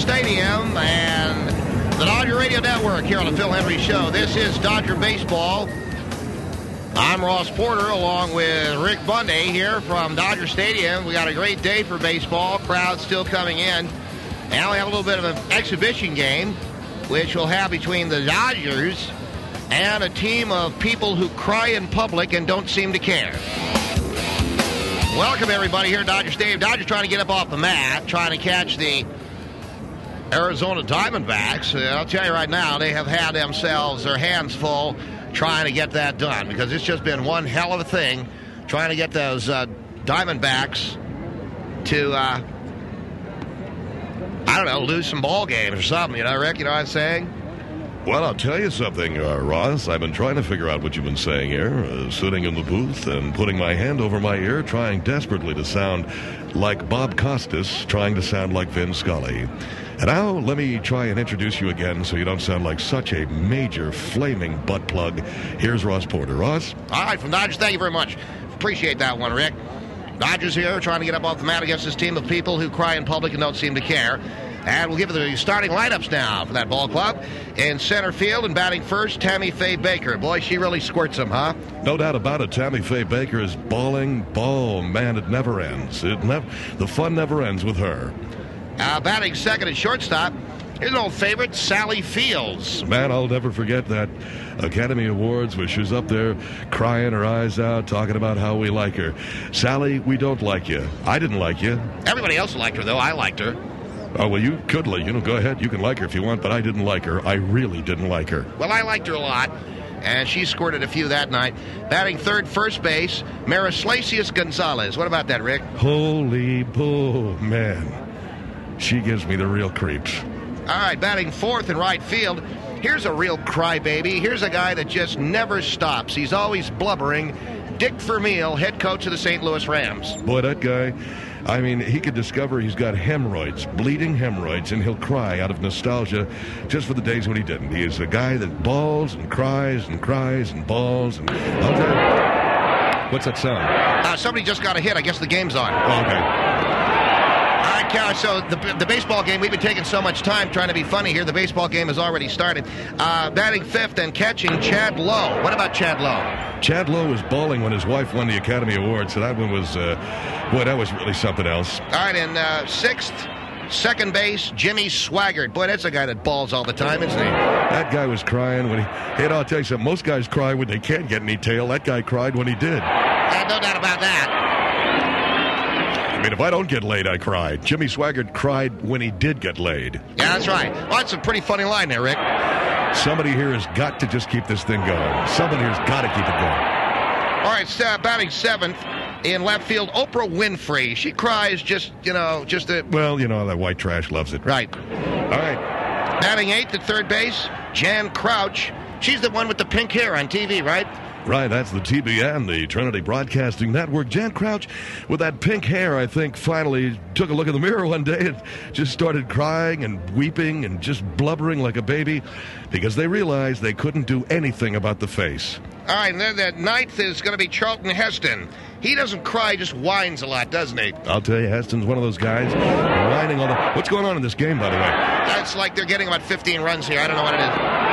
Stadium and the Dodger Radio Network here on the Phil Henry Show. This is Dodger Baseball. I'm Ross Porter along with Rick Bundy here from Dodger Stadium. We got a great day for baseball. Crowd still coming in. And we have a little bit of an exhibition game, which we'll have between the Dodgers and a team of people who cry in public and don't seem to care. Welcome, everybody, here at Dodger Stadium. Dodgers trying to get up off the mat, trying to catch the Arizona Diamondbacks. I'll tell you right now, they have had themselves their hands full trying to get that done, because it's just been one hell of a thing trying to get those Diamondbacks to, I don't know, lose some ball games or something. You know, Rick, you know what I'm saying? Well, I'll tell you something, Ross. I've been trying to figure out what you've been saying here, sitting in the booth and putting my hand over my ear, trying desperately to sound like Bob Costas, trying to sound like Vin Scully. And now, let me try and introduce you again so you don't sound like such a major flaming butt plug. Here's Ross Porter. Ross? All right, from Dodgers, thank you very much. Appreciate that one, Rick. Dodgers here trying to get up off the mat against this team of people who cry in public and don't seem to care. And we'll give the starting lineups now for that ball club. In center field and batting first, Tammy Faye Baker. Boy, she really squirts them, huh? No doubt about it. Tammy Faye Baker is balling. Oh, man, it never ends. The fun never ends with her. Batting second at shortstop, here's an old favorite, Sally Fields. Man, I'll never forget that Academy Awards where she was up there crying her eyes out, talking about how we like her. Sally, we don't like you. I didn't like you. Everybody else liked her, though. I liked her. Oh, well, you could, go ahead. You can like her if you want, but I didn't like her. I really didn't like her. Well, I liked her a lot, and she squirted a few that night. Batting third, first base, Marislasius Gonzalez. What about that, Rick? Holy bull, man. She gives me the real creeps. All right, batting fourth in right field. Here's a real crybaby. Here's a guy that just never stops. He's always blubbering. Dick Vermeil, head coach of the St. Louis Rams. Boy, that guy, I mean, he could discover he's got hemorrhoids, bleeding hemorrhoids, and he'll cry out of nostalgia just for the days when he didn't. He is a guy that bawls and cries and cries and bawls. And I'll tell you, what's that sound? Somebody just got a hit. I guess the game's on. Oh, okay. All right, so the baseball game, we've been taking so much time trying to be funny here. The baseball game has already started. Batting fifth and catching, Chad Lowe. What about Chad Lowe? Chad Lowe was bawling when his wife won the Academy Award, so that one was, boy, that was really something else. All right, and sixth, second base, Jimmy Swaggart. Boy, that's a guy that balls all the time, isn't he? That guy was crying when he... Hey, I'll tell you something. Most guys cry when they can't get any tail. That guy cried when he did. No doubt about that. I mean, if I don't get laid, I cry. Jimmy Swaggart cried when he did get laid. Yeah, that's right. Well, that's a pretty funny line there, Rick. Somebody here has got to just keep this thing going. Somebody here's got to keep it going. All right, batting seventh in left field, Oprah Winfrey. She cries just, Well, that white trash loves it. Right. All right. Batting eighth at third base, Jan Crouch. She's the one with the pink hair on TV, right? Right, that's the TBN, the Trinity Broadcasting Network. Jan Crouch, with that pink hair, I think, finally took a look in the mirror one day and just started crying and weeping and just blubbering like a baby because they realized they couldn't do anything about the face. All right, and then that ninth is going to be Charlton Heston. He doesn't cry, just whines a lot, doesn't he? I'll tell you, Heston's one of those guys whining all the... What's going on in this game, by the way? It's like they're getting about 15 runs here. I don't know what it is.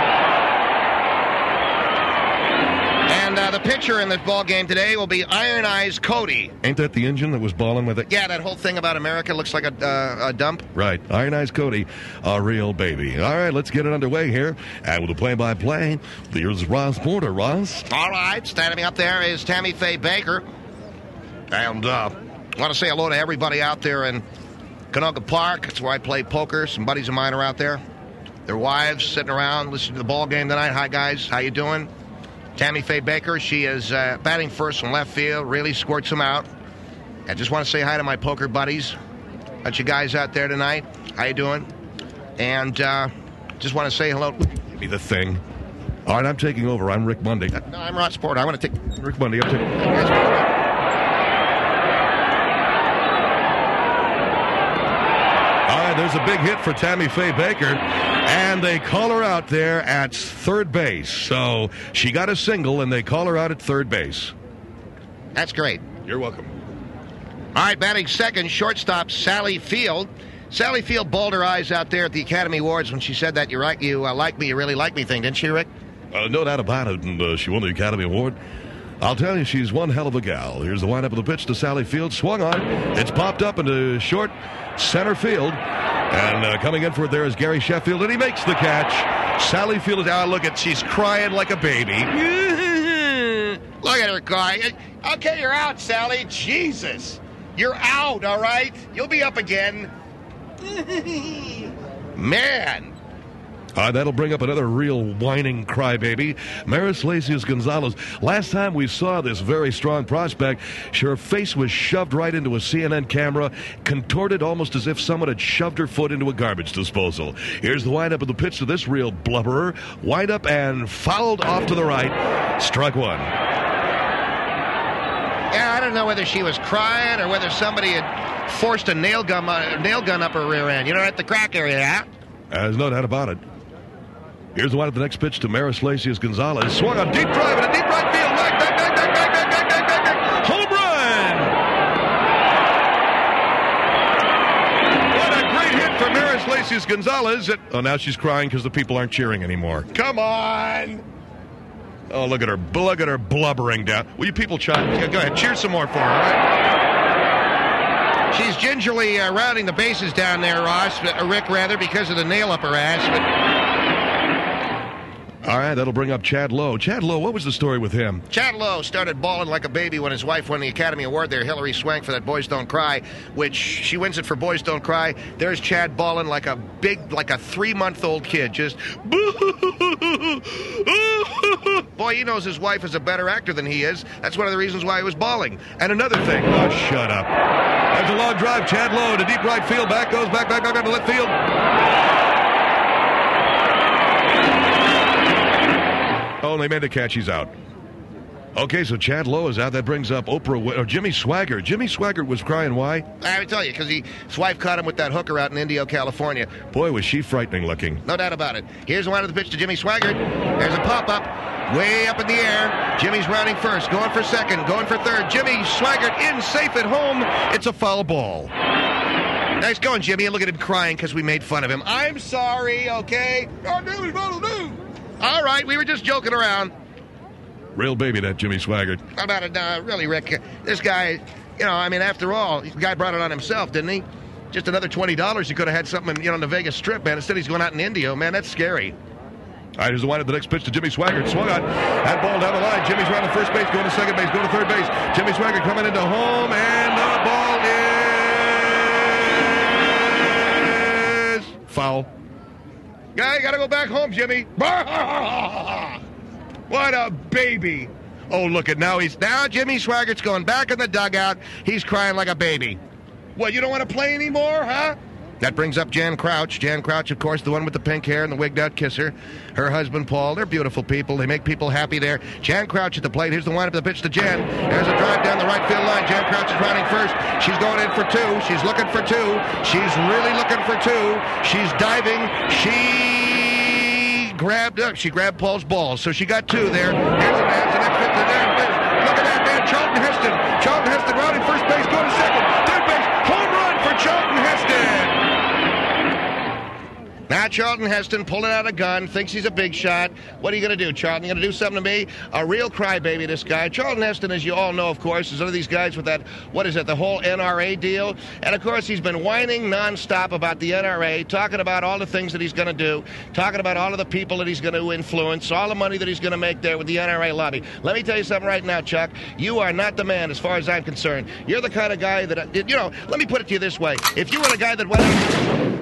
And the pitcher in this ball game today will be Iron Eyes Cody. Ain't that the engine that was balling with it? Yeah, that whole thing about America looks like a dump. Right. Iron Eyes Cody, a real baby. All right, let's get it underway here. And with the play-by-play, here's Ross Porter. Ross? All right, standing up there is Tammy Faye Baker. And I want to say hello to everybody out there in Canoga Park. That's where I play poker. Some buddies of mine are out there. Their wives sitting around listening to the ball game tonight. Hi, guys. How you doing? Tammy Faye Baker, she is batting first from left field, really squirts them out. I just want to say hi to my poker buddies. Bunch of guys out there tonight. How you doing? And just want to say hello. Give me the thing. All right, I'm taking over. I'm Rick Bundy. No, I'm Ross Porter. I want to take... Rick Bundy, I'm taking... There's a big hit for Tammy Faye Baker, and they call her out there at third base. So she got a single, and they call her out at third base. That's great. You're welcome. All right, batting second, shortstop Sally Field. Sally Field bawled her eyes out there at the Academy Awards when she said that you like me, you really like me thing, didn't she, Rick? No doubt about it, and she won the Academy Award. I'll tell you, she's one hell of a gal. Here's the windup of the pitch to Sally Field. Swung on. It's popped up into short center field. And coming in for it there is Gary Sheffield, and he makes the catch. Sally Field is out. Look at, she's crying like a baby. Look at her crying. Okay, you're out, Sally. Jesus. You're out, all right? You'll be up again. Man. That'll bring up another real whining crybaby, Maris Lacius Gonzalez. Last time we saw this very strong prospect, her face was shoved right into a CNN camera, contorted almost as if someone had shoved her foot into a garbage disposal. Here's the windup of the pitch to this real blubberer. Wind up and fouled off to the right. Struck one. Yeah, I don't know whether she was crying or whether somebody had forced a nail gun up her rear end. You know, at the crack area, yeah? There's no doubt about it. Here's the one at the next pitch to Maris Lacius Gonzalez. Swung on deep drive in a deep right field. Back. Home run! What a great hit for Maris Lacius Gonzalez. Now she's crying because the people aren't cheering anymore. Come on! Oh, look at her blubbering down. Will you people chime? Go ahead, cheer some more for her, all right? She's gingerly rounding the bases down there, Rick, because of the nail up her ass. All right, that'll bring up Chad Lowe. Chad Lowe, what was the story with him? Chad Lowe started bawling like a baby when his wife won the Academy Award there, Hilary Swank, for that Boys Don't Cry, which she wins it for Boys Don't Cry. There's Chad bawling like a 3-month-old kid, just boy, he knows his wife is a better actor than he is. That's one of the reasons why he was bawling. And another thing. Oh, shut up. There's a long drive. Chad Lowe to deep right field. Back to left field. Oh, they made the catch. He's out. Okay, so Chad Lowe is out. That brings up Jimmy Swaggart. Jimmy Swaggart was crying. Why? I will tell you, because his wife caught him with that hooker out in Indio, California. Boy, was she frightening looking. No doubt about it. Here's the one of the pitch to Jimmy Swaggart. There's a pop-up. Way up in the air. Jimmy's rounding first, going for second, going for third. Jimmy Swaggart in, safe at home. It's a foul ball. Nice going, Jimmy. And look at him crying because we made fun of him. I'm sorry, okay? All right, we were just joking around. Real baby, that Jimmy Swaggart. How about it? Really, Rick? This guy, after all, the guy brought it on himself, didn't he? Just another $20. He could have had something, on the Vegas Strip, man. Instead, he's going out in Indio. Man, that's scary. All right, here's the wind of the next pitch to Jimmy Swaggart. Swung on. That ball down the line. Jimmy's around to first base, going to second base, going to third base. Jimmy Swaggart coming into home, and the ball is foul. Guy, got to go back home, Jimmy. What a baby. Oh, look at now Jimmy Swaggart's going back in the dugout. He's crying like a baby. What, you don't want to play anymore, huh? That brings up Jan Crouch. Jan Crouch, of course, the one with the pink hair and the wigged-out kisser. Her husband, Paul. They're beautiful people. They make people happy there. Jan Crouch at the plate. Here's the windup of the pitch to Jan. There's a drive down the right field line. Jan Crouch is rounding first. She's going in for two. She's looking for two. She's really looking for two. She's diving. She grabbed Paul's ball. So she got two there. Here's the next pitch. Look at that, man. Charlton Heston. Charlton Heston rounding first base, going to second. Third base. Home run for Charlton Heston. Now Charlton Heston pulling out a gun, thinks he's a big shot. What are you going to do, Charlton? You going to do something to me? A real crybaby, this guy. Charlton Heston, as you all know, of course, is one of these guys with that, the whole NRA deal. And, of course, he's been whining nonstop about the NRA, talking about all the things that he's going to do, talking about all of the people that he's going to influence, all the money that he's going to make there with the NRA lobby. Let me tell you something right now, Chuck. You are not the man as far as I'm concerned. You're the kind of guy that, let me put it to you this way. If you were the guy that went...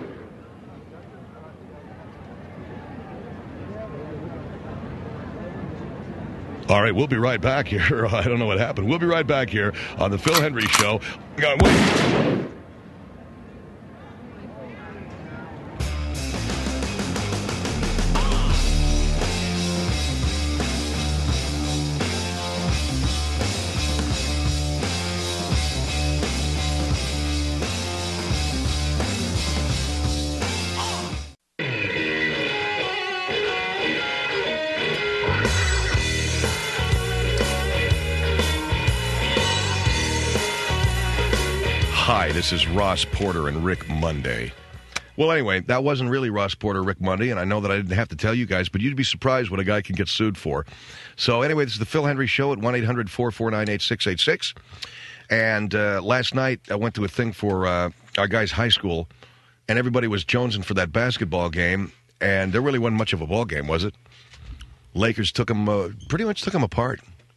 All right, we'll be right back here. I don't know what happened. We'll be right back here on the Phil Hendrie Show. Wait. Hi, this is Ross Porter and Rick Monday. Well, anyway, that wasn't really Ross Porter, Rick Monday, and I know that I didn't have to tell you guys, but you'd be surprised what a guy can get sued for. So anyway, this is the Phil Hendrie Show at 1-800-449-8686. And last night, I went to a thing for our guys' high school, and everybody was jonesing for that basketball game, and there really wasn't much of a ball game, was it? Lakers pretty much took them apart.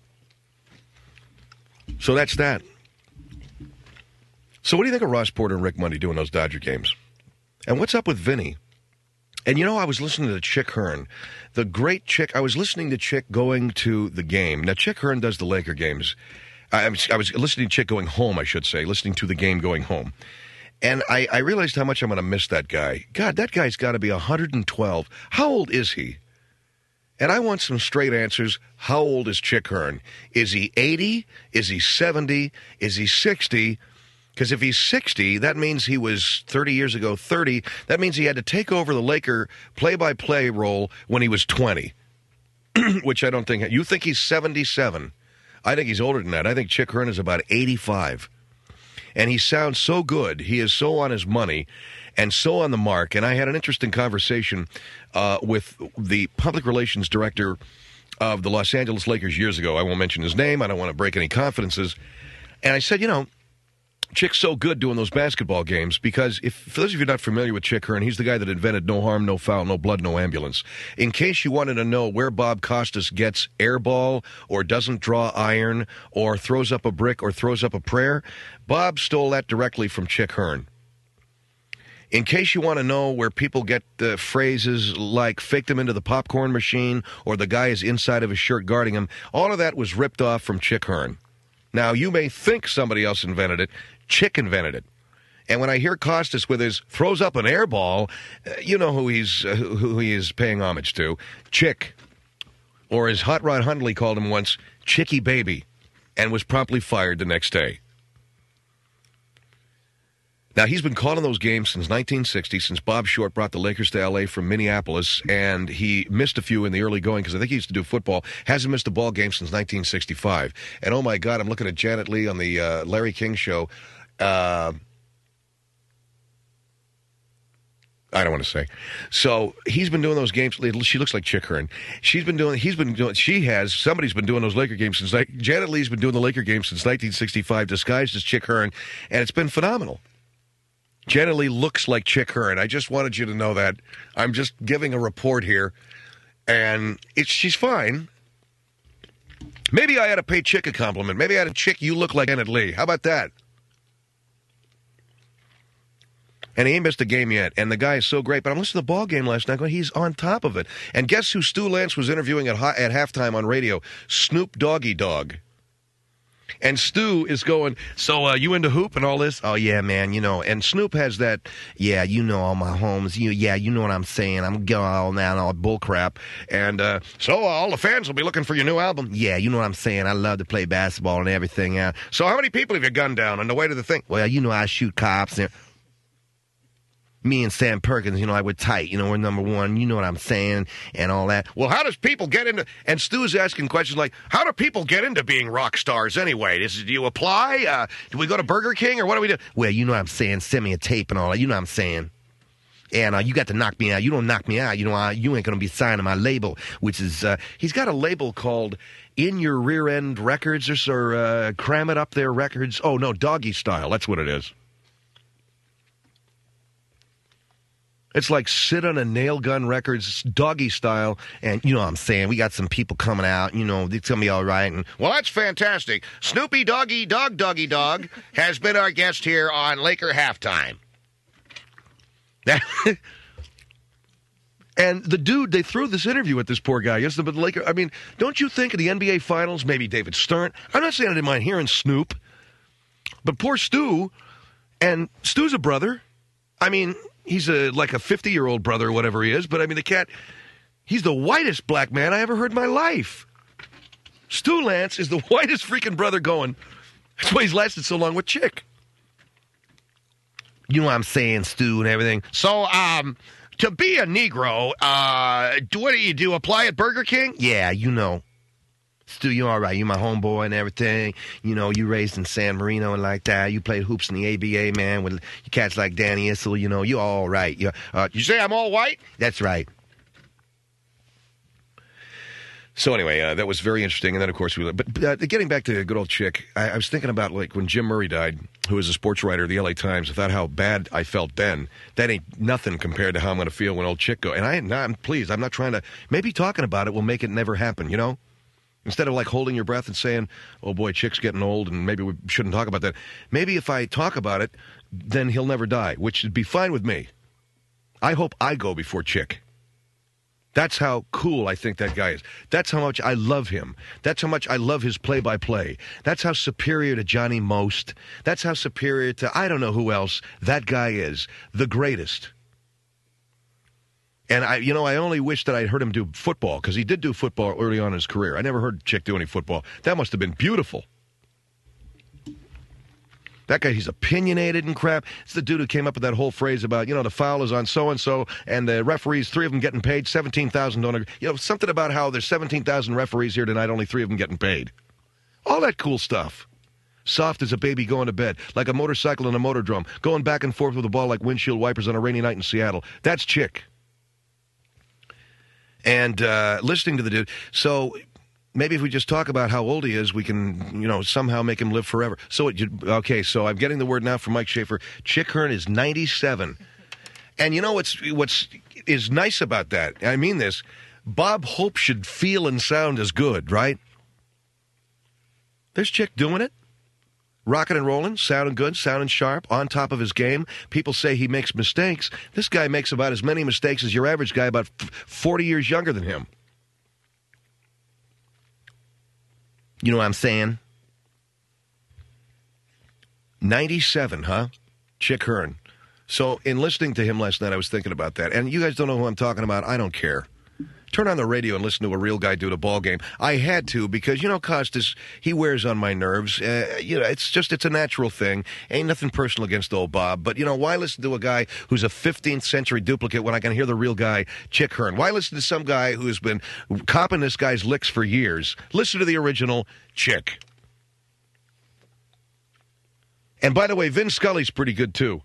So that's that. So what do you think of Ross Porter and Rick Monday doing those Dodger games? And what's up with Vinny? And, I was listening to Chick Hearn, the great Chick. I was listening to Chick going to the game. Now, Chick Hearn does the Laker games. I was listening to Chick going home, I should say, listening to the game going home. And I realized how much I'm going to miss that guy. God, that guy's got to be 112. How old is he? And I want some straight answers. How old is Chick Hearn? Is he 80? Is he 70? Is he 60? Because if he's 60, that means he was 30 years ago 30. That means he had to take over the Laker play-by-play role when he was 20, which I don't think. You think he's 77. I think he's older than that. I think Chick Hearn is about 85. And he sounds so good. He is so on his money and so on the mark. And I had an interesting conversation with the public relations director of the Los Angeles Lakers years ago. I won't mention his name. I don't want to break any confidences. And I said, Chick's so good doing those basketball games because for those of you not familiar with Chick Hearn, he's the guy that invented no harm, no foul, no blood, no ambulance. In case you wanted to know where Bob Costas gets air ball or doesn't draw iron or throws up a brick or throws up a prayer, Bob stole that directly from Chick Hearn. In case you want to know where people get the phrases like fake them into the popcorn machine or the guy is inside of his shirt guarding him, all of that was ripped off from Chick Hearn. Now, you may think somebody else invented it. Chick invented it. And when I hear Costas with his throws up an air ball, you know who he is paying homage to. Chick. Or as Hot Rod Hundley called him once, Chicky Baby, and was promptly fired the next day. Now, he's been calling those games since 1960, since Bob Short brought the Lakers to L.A. from Minneapolis, and he missed a few in the early going because I think he used to do football. Hasn't missed a ball game since 1965. And, oh, my God, I'm looking at Janet Leigh on the Larry King show. I don't want to say. So he's been doing those games. She looks like Chick Hearn. Somebody's been doing those Laker games since, Janet Leigh's been doing the Laker games since 1965, disguised as Chick Hearn, and it's been phenomenal. Janet Leigh looks like Chick Hearn. I just wanted you to know that. I'm just giving a report here, and she's fine. Maybe I ought to pay Chick a compliment. Maybe I ought to Chick, you look like Janet Leigh. How about that? And he ain't missed a game yet. And the guy is so great. But I'm listening to the ball game last night. He's on top of it. And guess who Stu Lance was interviewing at halftime on radio? Snoop Doggy Dogg. And Stu is going, so you into hoop and all this? Oh, yeah, man, And Snoop has that, all my homes. You know what I'm saying. I'm going all that, all bull crap. And so all the fans will be looking for your new album. Yeah, you know what I'm saying. I love to play basketball and everything. So how many people have you gunned down on the way to the thing? Well, I shoot cops and... Me and Sam Perkins, we're tight. We're number one. You know what I'm saying? And all that. Well, how does people get into... And Stu's asking questions like, how do people get into being rock stars anyway? Do you apply? Do we go to Burger King or what do we do? Well, you know what I'm saying? Send me a tape and all that. You know what I'm saying? And you got to knock me out. You don't knock me out. You ain't going to be signing my label, which is... he's got a label called In Your Rear End Records or Cram It Up There Records. Oh, no, Doggy Style. That's what it is. It's like Sit on a Nail Gun Records, Doggy Style, and you know what I'm saying. We got some people coming out, it's going to be all right. And, well, that's fantastic. Snoopy Doggy Dog has been our guest here on Laker Halftime. And the dude, they threw this interview at this poor guy yesterday, but the Laker, don't you think of the NBA Finals, maybe David Stern? I'm not saying I didn't mind hearing Snoop, but poor Stu, and Stu's a brother. He's like a 50-year-old brother or whatever he is, but the cat, he's the whitest black man I ever heard in my life. Stu Lance is the whitest freaking brother going. That's why he's lasted so long with Chick. You know what I'm saying, Stu, and everything. So, to be a Negro, what do you do? Apply at Burger King? Yeah, Stu, you all right. You my homeboy and everything. You know, you raised in San Marino and like that. You played hoops in the ABA, man, with cats like Danny Issel. You know, you all right. You say I'm all white? That's right. So anyway, that was very interesting. And then, of course, But getting back to good old Chick, I was thinking about, like, when Jim Murray died, who was a sports writer of the L.A. Times, I thought how bad I felt then. That ain't nothing compared to how I'm going to feel when old Chick goes. And I'm pleased. I'm not trying to. Maybe talking about it will make it never happen, you know? Instead of, like, holding your breath and saying, oh, boy, Chick's getting old, and maybe we shouldn't talk about that. Maybe if I talk about it, then he'll never die, which would be fine with me. I hope I go before Chick. That's how cool I think that guy is. That's how much I love him. That's how much I love his play-by-play. That's how superior to Johnny Most. That's how superior to I don't know who else that guy is. The greatest. And I only wish that I'd heard him do football, because he did do football early on in his career. I never heard Chick do any football. That must have been beautiful. That guy, he's opinionated and crap. It's the dude who came up with that whole phrase about, the foul is on so-and-so, and the referees, 3 of them getting paid, 17,000 don't agree. Something about how there's 17,000 referees here tonight, only 3 of them getting paid. All that cool stuff. Soft as a baby going to bed, like a motorcycle and a motor drum, going back and forth with the ball like windshield wipers on a rainy night in Seattle. That's Chick. And listening to the dude, so maybe if we just talk about how old he is, we can, somehow make him live forever. So I'm getting the word now from Mike Schaefer. Chick Hearn is 97. And you know what's nice about that? I mean this. Bob Hope should feel and sound as good, right? There's Chick doing it. Rocking and rolling, sounding good, sounding sharp, on top of his game. People say he makes mistakes. This guy makes about as many mistakes as your average guy, about 40 years younger than him. You know what I'm saying? 97, huh? Chick Hearn. So in listening to him last night, I was thinking about that. And you guys don't know who I'm talking about. I don't care. Turn on the radio and listen to a real guy do the ball game. I had to because, Costas, he wears on my nerves. It's a natural thing. Ain't nothing personal against old Bob. But, why listen to a guy who's a 15th century duplicate when I can hear the real guy, Chick Hearn? Why listen to some guy who's been copping this guy's licks for years? Listen to the original Chick. And by the way, Vin Scully's pretty good, too.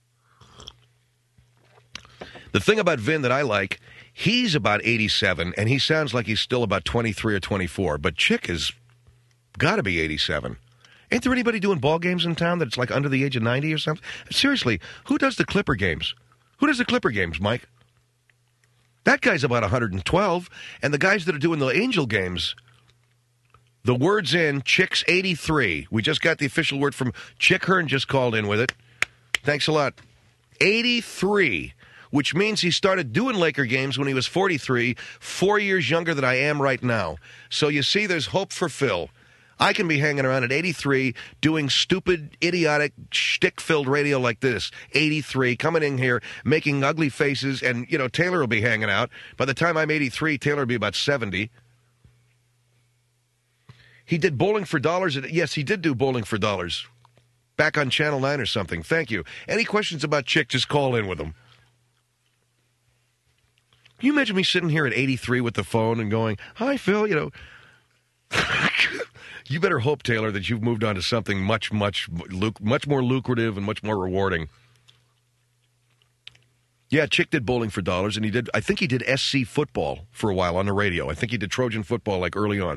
The thing about Vin that I like, he's about 87, and he sounds like he's still about 23 or 24. But Chick has got to be 87. Ain't there anybody doing ball games in town that's like under the age of 90 or something? Seriously, who does the Clipper games? Who does the Clipper games, Mike? That guy's about 112, and the guys that are doing the Angel games, the word's in, Chick's 83. We just got the official word from Chick Hearn, just called in with it. Thanks a lot. 83. Which means he started doing Laker games when he was 43, 4 years younger than I am right now. So you see, there's hope for Phil. I can be hanging around at 83 doing stupid, idiotic, shtick-filled radio like this. 83, coming in here, making ugly faces, and, Taylor will be hanging out. By the time I'm 83, Taylor will be about 70. He did Bowling for Dollars. Yes, he did do Bowling for Dollars. Back on Channel 9 or something. Thank you. Any questions about Chick, just call in with him. Can you imagine me sitting here at 83 with the phone and going, hi, Phil, You better hope, Taylor, that you've moved on to something much more lucrative and much more rewarding. Yeah, Chick did Bowling for Dollars, and I think he did SC football for a while on the radio. I think he did Trojan football, like, early on.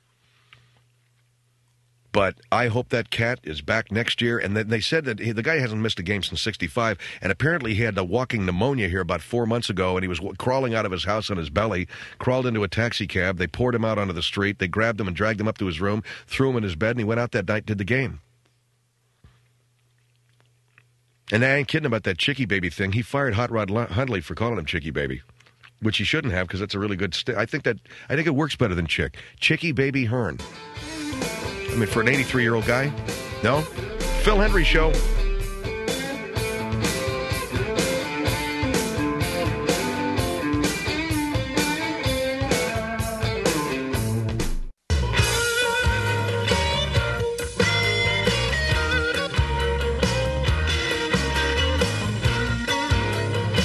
But I hope that cat is back next year. And they said that the guy hasn't missed a game since 65. And apparently he had a walking pneumonia here about 4 months ago. And he was crawling out of his house on his belly, crawled into a taxi cab. They poured him out onto the street. They grabbed him and dragged him up to his room, threw him in his bed, and he went out that night and did the game. And I ain't kidding about that Chicky Baby thing. He fired Hot Rod Hundley for calling him Chicky Baby, which he shouldn't have because that's a really good I think it works better than Chick. Chicky Baby Hearn. I mean, for an 83-year-old guy? No? Phil Hendrie Show.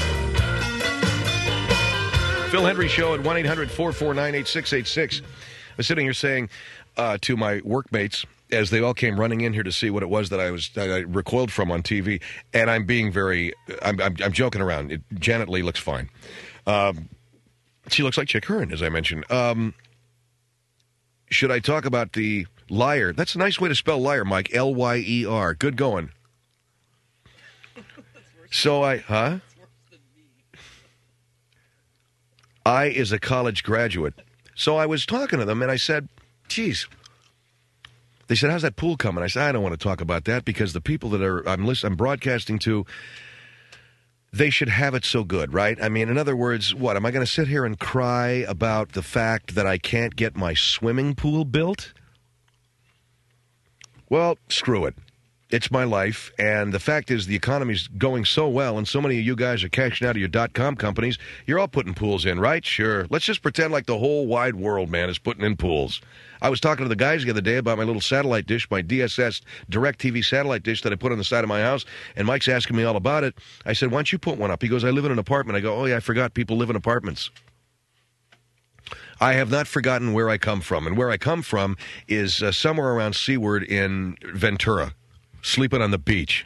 Phil Hendrie Show at 1-800-449-8686. was sitting here saying to my workmates as they all came running in here to see what it was that I recoiled from on TV, and I'm being I'm joking around. Janet Leigh looks fine. She looks like Chick Hearn, as I mentioned. Should I talk about the liar? That's a nice way to spell liar, Mike. L-Y-E-R. Good going. So I is a college graduate. So I was talking to them, and I said, geez. They said, how's that pool coming? I said, I don't want to talk about that because the people that I'm broadcasting to, they should have it so good, right? I mean, in other words, what? Am I going to sit here and cry about the fact that I can't get my swimming pool built? Well, screw it. It's my life, and the fact is the economy's going so well, and so many of you guys are cashing out of your .com companies, you're all putting pools in, right? Sure. Let's just pretend like the whole wide world, man, is putting in pools. I was talking to the guys the other day about my little satellite dish, my DSS DirecTV satellite dish that I put on the side of my house, and Mike's asking me all about it. I said, why don't you put one up? He goes, I live in an apartment. I go, oh, yeah, I forgot people live in apartments. I have not forgotten where I come from, and where I come from is somewhere around Seaward in Ventura. Sleeping on the beach.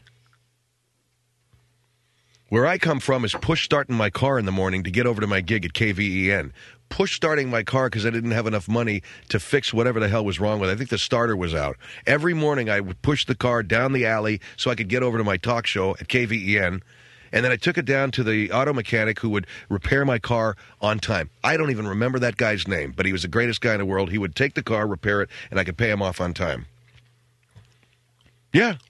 Where I come from is push starting my car in the morning to get over to my gig at KVEN. Push starting my car because I didn't have enough money to fix whatever the hell was wrong with it. I think the starter was out. Every morning I would push the car down the alley so I could get over to my talk show at KVEN. And then I took it down to the auto mechanic who would repair my car on time. I don't even remember that guy's name, but he was the greatest guy in the world. He would take the car, repair it, and I could pay him off on time. Yeah.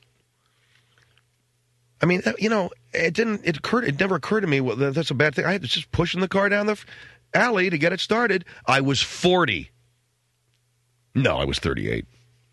I mean, you know, it never occurred to me, well, that's a bad thing. I was just pushing the car down the alley to get it started. I was 40. No, I was 38.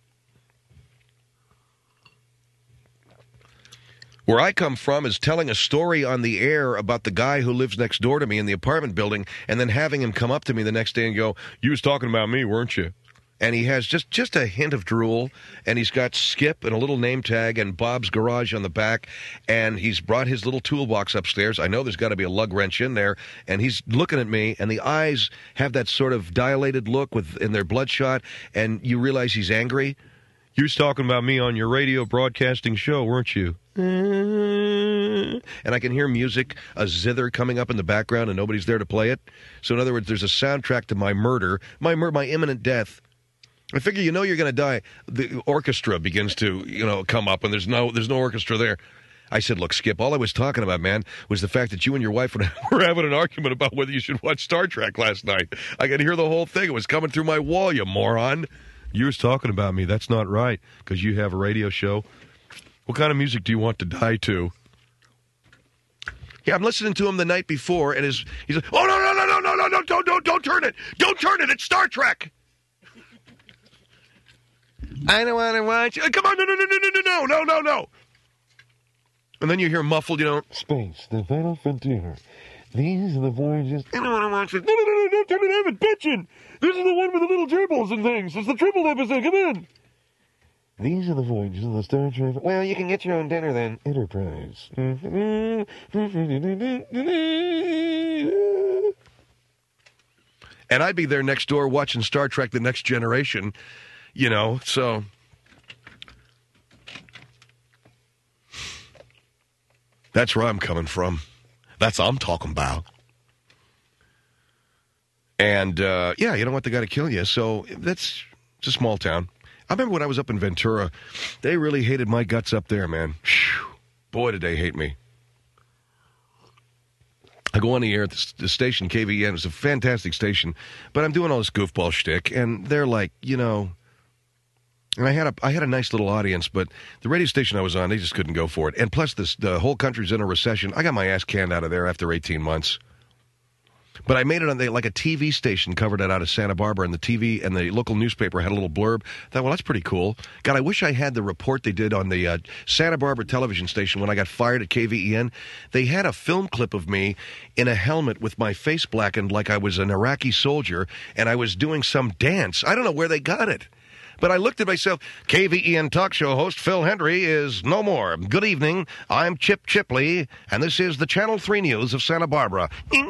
Where I come from is telling a story on the air about the guy who lives next door to me in the apartment building and then having him come up to me the next day and go, you was talking about me, weren't you? And he has just a hint of drool, and he's got Skip and a little name tag and Bob's Garage on the back, and he's brought his little toolbox upstairs. I know there's got to be a lug wrench in there, and he's looking at me, and the eyes have that sort of dilated look and they're bloodshot, and you realize he's angry. You was talking about me on your radio broadcasting show, weren't you? And I can hear music, a zither coming up in the background, and nobody's there to play it. So in other words, there's a soundtrack to my murder, my imminent death. I figure you're going to die. The orchestra begins to, come up, and there's no orchestra there. I said, look, Skip, all I was talking about, man, was the fact that you and your wife were having an argument about whether you should watch Star Trek last night. I could hear the whole thing. It was coming through my wall, you moron. You was talking about me. That's not right, because you have a radio show. What kind of music do you want to die to? Yeah, I'm listening to him the night before, and he's like, oh, no, don't turn it. Don't turn it. It's Star Trek. I don't want to watch. Come on, no. And then you hear muffled, Space, the final frontier. These are the voyages. I don't want to watch it. No, don't turn it. I haven't bitching. This is the one with the little gerbils and things. It's the triple episode. Come in. These are the voyages of the Star Trek. Well, you can get your own dinner then. Enterprise. And I'd be there next door watching Star Trek The Next Generation, so. That's where I'm coming from. That's what I'm talking about. And, yeah, you don't want the guy to kill you, so it's a small town. I remember when I was up in Ventura, they really hated my guts up there, man. Whew. Boy, did they hate me. I go on the air at the station, KVN. It's a fantastic station, but I'm doing all this goofball shtick, and they're like, and I had a nice little audience, but the radio station I was on, they just couldn't go for it. And plus, the whole country's in a recession. I got my ass canned out of there after 18 months. But I made it on like a TV station covered it out of Santa Barbara, and the TV and the local newspaper had a little blurb. I thought, well, that's pretty cool. God, I wish I had the report they did on the Santa Barbara television station when I got fired at KVEN. They had a film clip of me in a helmet with my face blackened like I was an Iraqi soldier, and I was doing some dance. I don't know where they got it. But I looked at myself. KVEN talk show host Phil Hendry is no more. Good evening. I'm Chip Chipley, and this is the Channel 3 News of Santa Barbara. And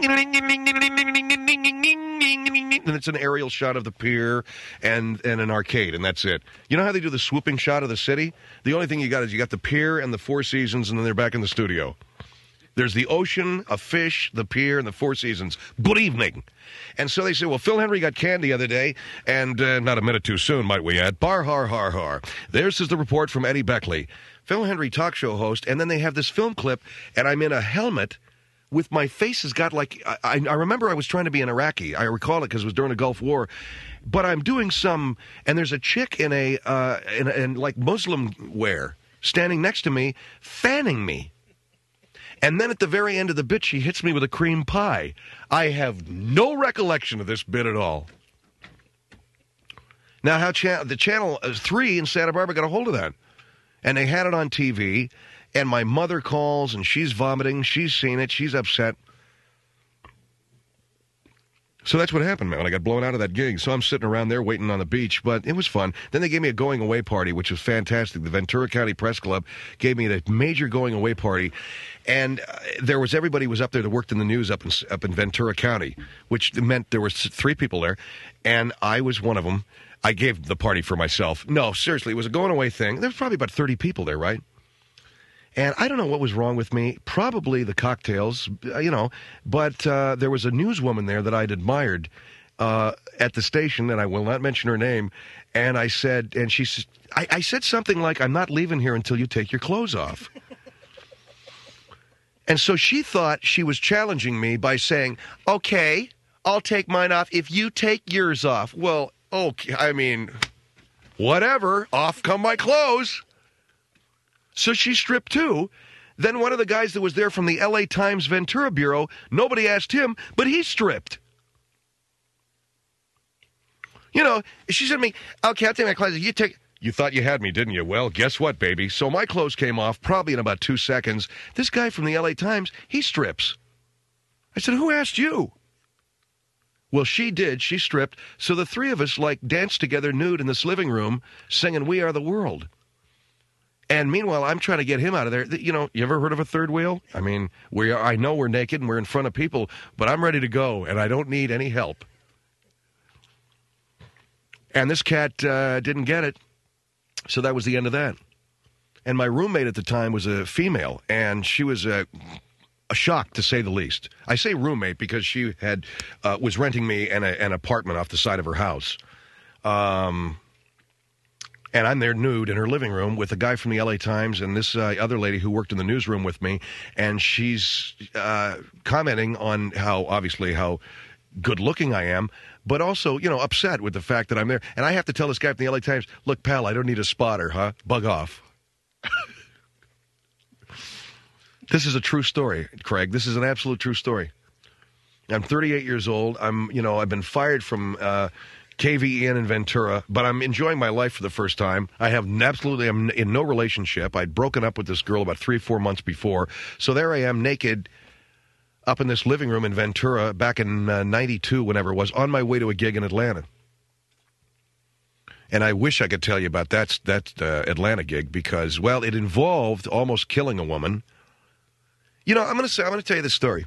it's an aerial shot of the pier and an arcade, and that's it. You know how they do the swooping shot of the city? The only thing you got is you got the pier and the Four Seasons, and then they're back in the studio. There's the ocean, a fish, the pier, and the Four Seasons. Good evening. And so they say, well, Phil Hendry got canned the other day, and not a minute too soon, might we add. Bar, har, har, har. There's the report from Eddie Beckley, Phil Hendry talk show host, and then they have this film clip, and I'm in a helmet with my face has got like, I remember I was trying to be an Iraqi. I recall it because it was during the Gulf War. But I'm doing some, and there's a chick in like Muslim wear standing next to me, fanning me. And then at the very end of the bit, she hits me with a cream pie. I have no recollection of this bit at all. Now, how the Channel 3 in Santa Barbara got a hold of that. And they had it on TV, and my mother calls, and she's vomiting. She's seen it. She's upset. So that's what happened, man, when I got blown out of that gig. So I'm sitting around there waiting on the beach, but it was fun. Then they gave me a going-away party, which was fantastic. The Ventura County Press Club gave me a major going-away party, and everybody was up there that worked in the news up in Ventura County, which meant there were 3 people there, and I was one of them. I gave the party for myself. No, seriously, it was a going-away thing. There was probably about 30 people there, right? And I don't know what was wrong with me. Probably the cocktails, But there was a newswoman there that I'd admired at the station, and I will not mention her name. And I said, and she said, I said something like, "I'm not leaving here until you take your clothes off." And so she thought she was challenging me by saying, "Okay, I'll take mine off if you take yours off." Well, okay, I mean, whatever. Off come my clothes. So she stripped too. Then one of the guys that was there from the LA Times Ventura Bureau, nobody asked him, but he stripped. She said to me, "Okay, I'll take my clothes. You thought you had me, didn't you? Well, guess what, baby? So my clothes came off probably in about 2 seconds. This guy from the LA Times, he strips." I said, "Who asked you?" Well, she did. She stripped. So the 3 of us, danced together nude in this living room, singing "We Are the World." And meanwhile, I'm trying to get him out of there. You ever heard of a third wheel? I mean, I know we're naked and we're in front of people, but I'm ready to go, and I don't need any help. And this cat didn't get it, so that was the end of that. And my roommate at the time was a female, and she was a shock, to say the least. I say roommate because she was renting me an apartment off the side of her house. And I'm there nude in her living room with a guy from the LA Times and this other lady who worked in the newsroom with me. And she's commenting on how good looking I am, but also, upset with the fact that I'm there. And I have to tell this guy from the LA Times, "Look, pal, I don't need a spotter, huh? Bug off." This is a true story, Craig. This is an absolute true story. I'm 38 years old. I've been fired from KVEN in Ventura, but I'm enjoying my life for the first time. I'm in no relationship. I'd broken up with this girl about 3-4 months before. So there I am, naked, up in this living room in Ventura back in 92, whenever it was, on my way to a gig in Atlanta. And I wish I could tell you about that Atlanta gig because, well, it involved almost killing a woman. I'm going to tell you this story.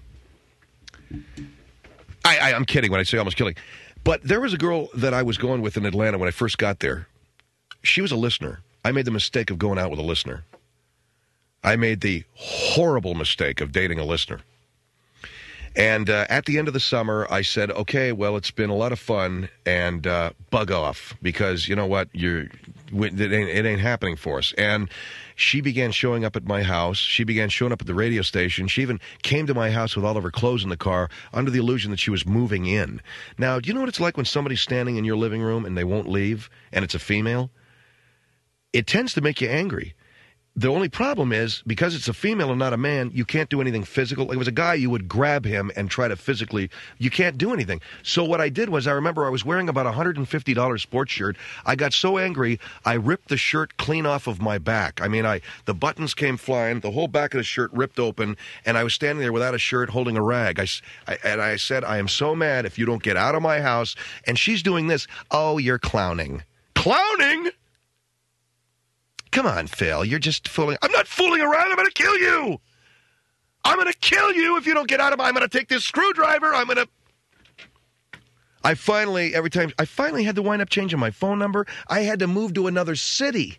I'm kidding when I say almost killing. But there was a girl that I was going with in Atlanta when I first got there. She was a listener. I made the mistake of going out with a listener. I made the horrible mistake of dating a listener. And at the end of the summer, I said, "Okay, well, it's been a lot of fun, and bug off, because you know what? It ain't happening for us." And she began showing up at my house. She began showing up at the radio station. She even came to my house with all of her clothes in the car under the illusion that she was moving in. Now, do you know what it's like when somebody's standing in your living room and they won't leave, and it's a female? It tends to make you angry. The only problem is, because it's a female and not a man, you can't do anything physical. Like, if it was a guy, you would grab him and try to physically, you can't do anything. So what I did was, I remember I was wearing about a $150 sports shirt. I got so angry, I ripped the shirt clean off of my back. I mean, the buttons came flying, the whole back of the shirt ripped open, and I was standing there without a shirt holding a rag. And I said, "I am so mad if you don't get out of my house." And she's doing this, "Oh, you're clowning. Clowning? Come on, Phil. You're just fooling. I'm not fooling around. I'm going to kill you. I'm going to kill you if you don't get out of my... I'm going to take this screwdriver. I'm going to... I finally had to wind up changing my phone number. I had to move to another city.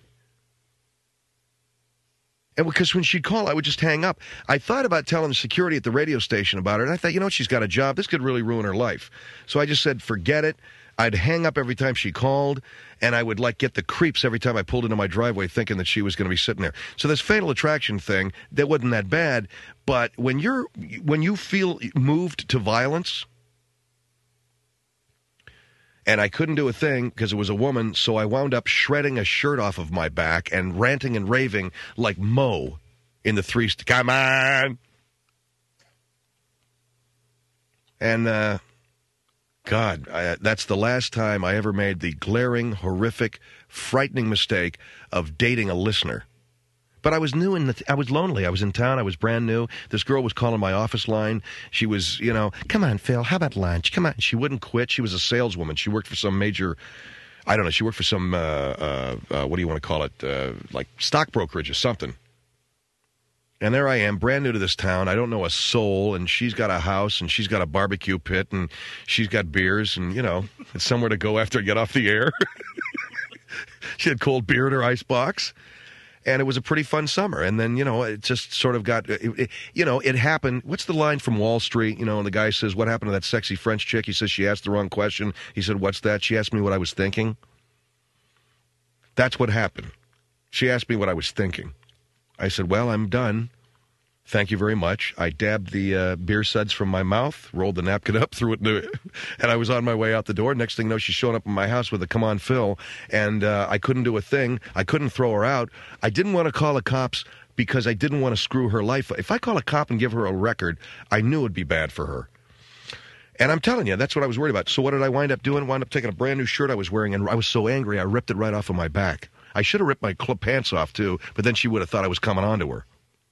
And because when she'd call, I would just hang up. I thought about telling the security at the radio station about it, and I thought, you know what, she's got a job. This could really ruin her life. So I just said, forget it. I'd hang up every time she called, and I would, get the creeps every time I pulled into my driveway thinking that she was going to be sitting there. So this Fatal Attraction thing, that wasn't that bad, but when you feel moved to violence... And I couldn't do a thing because it was a woman, so I wound up shredding a shirt off of my back and ranting and raving like Mo in the Three... Come on! And, God, that's the last time I ever made the glaring, horrific, frightening mistake of dating a listener. But I was new I was lonely. I was in town. I was brand new. This girl was calling my office line. She was, come on, Phil, how about lunch? Come on. She wouldn't quit. She was a saleswoman. She worked for some major, I don't know, she worked for some, what do you want to call it, like stock brokerage or something. And there I am, brand new to this town. I don't know a soul, and she's got a house, and she's got a barbecue pit, and she's got beers, and, it's somewhere to go after I get off the air. She had cold beer in her icebox. And it was a pretty fun summer. And then, it just sort of got, it happened. What's the line from Wall Street? And the guy says, what happened to that sexy French chick? He says, she asked the wrong question. He said, what's that? She asked me what I was thinking. That's what happened. She asked me what I was thinking. I said, well, I'm done. Thank you very much. I dabbed the beer suds from my mouth, rolled the napkin up, threw it in and I was on my way out the door. Next thing you know, she's showing up in my house with a come on, Phil, and I couldn't do a thing. I couldn't throw her out. I didn't want to call the cops because I didn't want to screw her life. If I call a cop and give her a record, I knew it would be bad for her. And I'm telling you, that's what I was worried about. So what did I wind up doing? Wound up taking a brand new shirt I was wearing, and I was so angry, I ripped it right off of my back. I should have ripped my pants off, too, but then she would have thought I was coming on to her.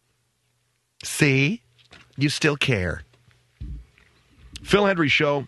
See? You still care. Phil Hendrie Show.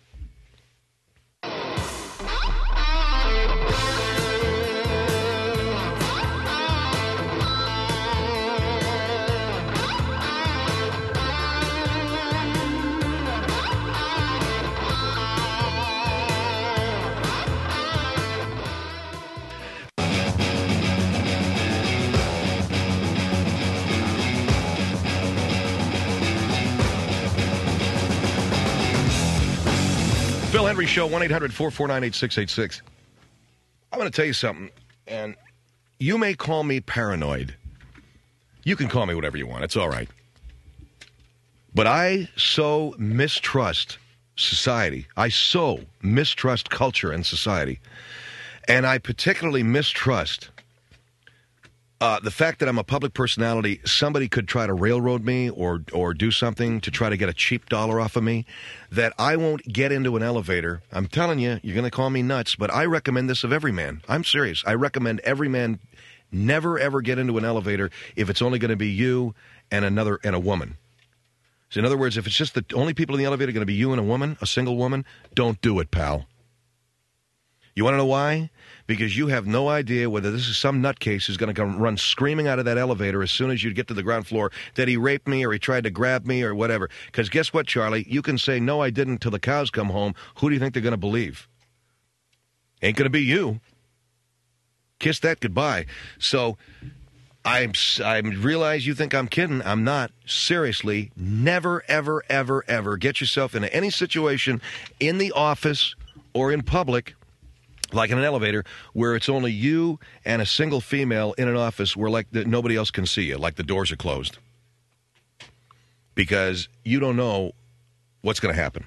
Phil Hendrie Show, 1-800-449-8686. I'm going to tell you something, and you may call me paranoid. You can call me whatever you want. It's all right. But I so mistrust society. I so mistrust culture and society. And I particularly mistrust the fact that I'm a public personality. Somebody could try to railroad me or do something to try to get a cheap dollar off of me, that I won't get into an elevator. I'm telling you, you're going to call me nuts, but I recommend this of every man. I'm serious. I recommend every man never, ever get into an elevator if it's only going to be you and a woman. So in other words, if it's just the only people in the elevator are going to be you and a woman, a single woman, don't do it, pal. You want to know why? Because you have no idea whether this is some nutcase who's going to come run screaming out of that elevator as soon as you get to the ground floor that he raped me or he tried to grab me or whatever. Because guess what, Charlie? You can say, no, I didn't, till the cows come home. Who do you think they're going to believe? Ain't going to be you. Kiss that goodbye. So I realize you think I'm kidding. I'm not. Seriously, never, ever, ever, ever get yourself into any situation in the office or in public, like in an elevator, where it's only you and a single female in an office where nobody else can see you, like the doors are closed. Because you don't know what's going to happen.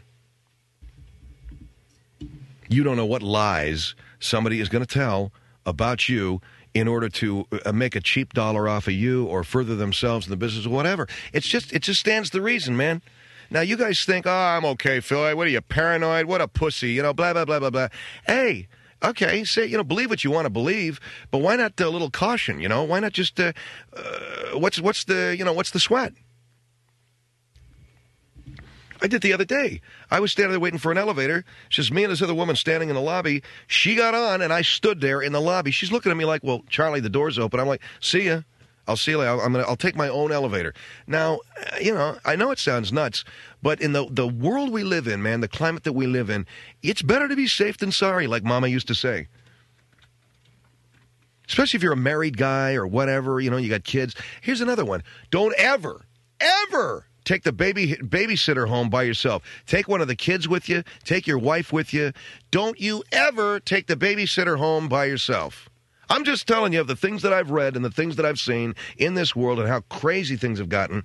You don't know what lies somebody is going to tell about you in order to make a cheap dollar off of you or further themselves in the business or whatever. It just stands to reason, man. Now, you guys think, oh, I'm okay, Phil. What are you, paranoid? What a pussy, blah, blah, blah, blah, blah. Hey, okay, say, believe what you want to believe, but why not a little caution, Why not just, what's the sweat? I did the other day. I was standing there waiting for an elevator. It's just me and this other woman standing in the lobby. She got on, and I stood there in the lobby. She's looking at me like, well, Charlie, the door's open. I'm like, see ya. I'll see you later. I'll take my own elevator. Now, I know it sounds nuts, but in the world we live in, man, the climate that we live in, it's better to be safe than sorry, like Mama used to say. Especially if you're a married guy or whatever, you got kids. Here's another one. Don't ever take the babysitter home by yourself. Take one of the kids with you. Take your wife with you. Don't you ever take the babysitter home by yourself. I'm just telling you of the things that I've read and the things that I've seen in this world and how crazy things have gotten.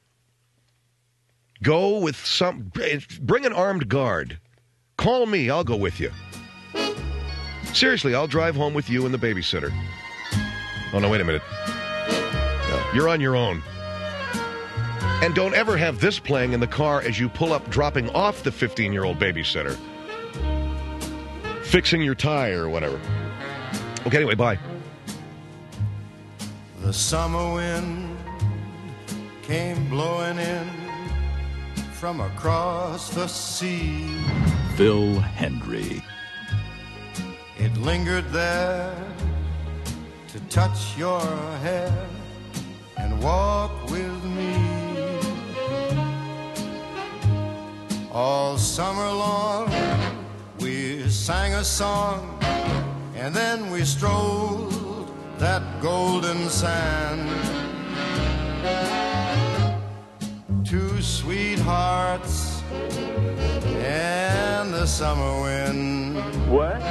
Go with bring an armed guard. Call me. I'll go with you. Seriously, I'll drive home with you and the babysitter. Oh, no, wait a minute. No, you're on your own. And don't ever have this playing in the car as you pull up, dropping off the 15-year-old babysitter. Fixing your tire or whatever. Okay, anyway, bye. The summer wind came blowing in from across the sea. Phil Hendrie. It lingered there to touch your hair and walk with me. All summer long we sang a song, and then we strolled that golden sand. Two sweethearts and the summer wind. What?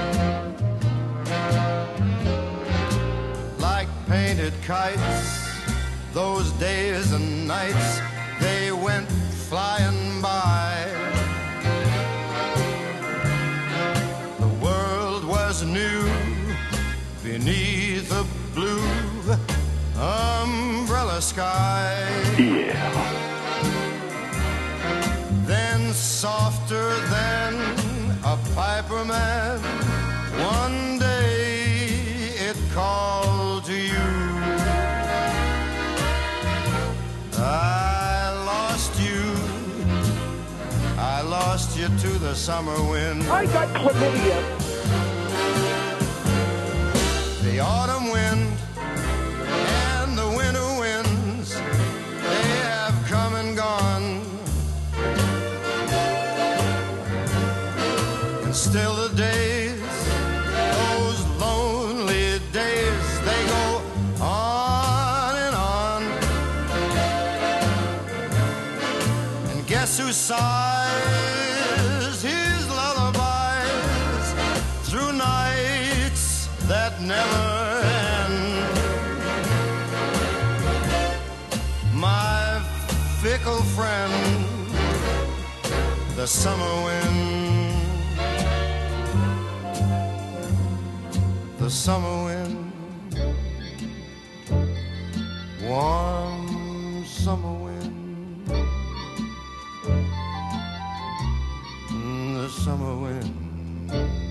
Like painted kites, those days and nights, they went flying by. The world was new beneath a blue umbrella sky. Yeah. Then softer than a piper man, one day it called to you. I lost you to the summer wind. I got chlamydia. The autumn wind and the winter winds, they have come and gone. And still the days, those lonely days, they go on and on. And guess who sighs his lullabies through nights that never end? My fickle friend, the summer wind. The summer wind, warm summer wind, the summer wind.